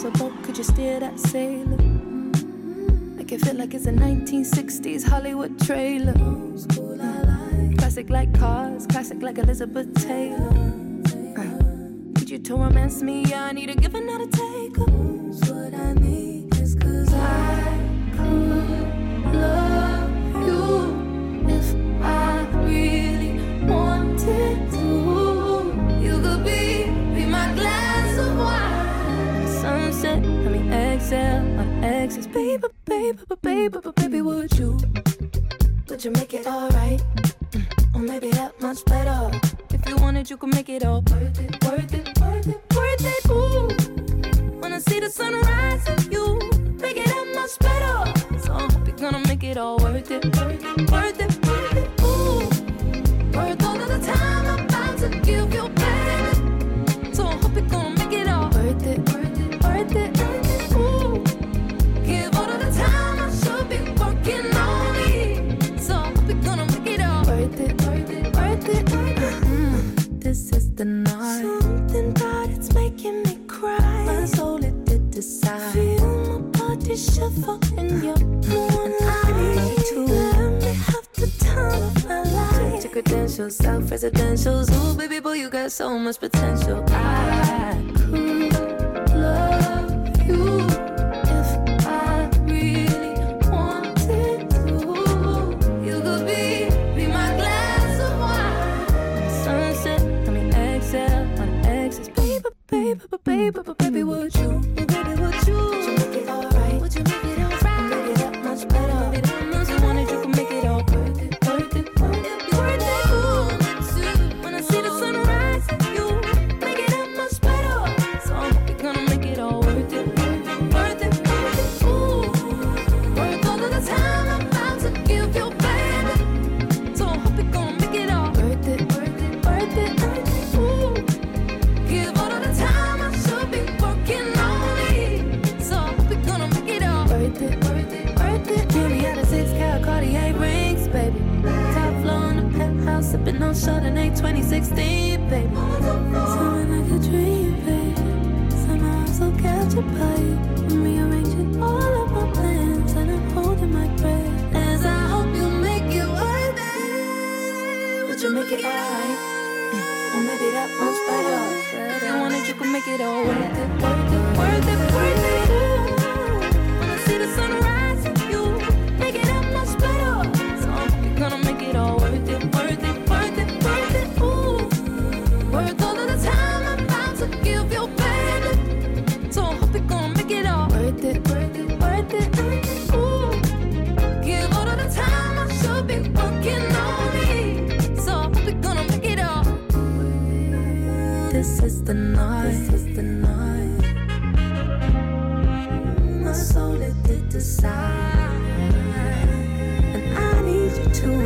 a boat, could you steer that sailor? Make it feel like it's a 1960s Hollywood trailer. Classic like cars, classic like Elizabeth Taylor. Need you to romance me, I need a give and not a take. What I need is 'cause I could love you if I really wanted to. You could be my glass of wine. Sunset, let me exhale on exes. Baby, baby, would you make it alright? Or maybe that much better. If you wanted, you could make it all worth it, worth it, worth it, worth it. Ooh, wanna see the sunrise and you make it that much better. So I hope you're gonna make it all worth it, worth it, worth it, worth it. Ooh, worth all of the time I'm about to give you, baby. So I hope you're gonna make it all worth it, worth it, worth it, worth it. Ooh, give all of the time I should be working on me. So I hope you're gonna make it all worth it, worth it, worth it, worth it. This is the night. Something about it's making me cry. My soul it did decide. Feel my body shiver in your moonlight. I need to let me have the time of my life. Check your credentials, self-residentials. Ooh, baby boy, you got so much potential. I could love you if I really wanted to. You could be my glass of wine. Sunset, let me exhale on exes. Baby, baby, would you? Baby, would you make it alright? Would you make it alright? Make it that much better. Make it that much. You wanted, you could make it all worth it, worth it, worth it, worth it. Ooh, when I see the sunrise, you make it that much better. So I hope you're gonna make it all worth it, worth it, worth it, worth it. Ooh, worth all of the time I'm about to give you, baby. So I hope you're gonna make it all worth it, worth it, worth it, worth it. Ooh, give all of the time I should be working on me. So I hope you're gonna make it all worth it, worth it, worth it. Julietta 6-carat Cartier rings, baby. Top floor in the penthouse, sipping on Chardonnay 2016, baby. Something like a dream, baby. Somehow I'm so captured by you. I'm rearranging all of my plans and I'm holding my breath as I hope you make it worth it. Would you make it alright? Or maybe that much better. If you wanted, you could make it all worth it, worth it, worth it, worth it. Ooh, wanna see the sunrise and you make it that much better. So I hope you're gonna make it all worth it, worth it, worth it, worth it. Ooh, worth all of the time I'm about to give you, baby. So I hope you're gonna make it all worth it, worth it, worth it, worth it. Ooh, give all of the time I should be working on me. So I hope you're gonna make it all. This is the night. This is the night. My soul it did decide, and I need you to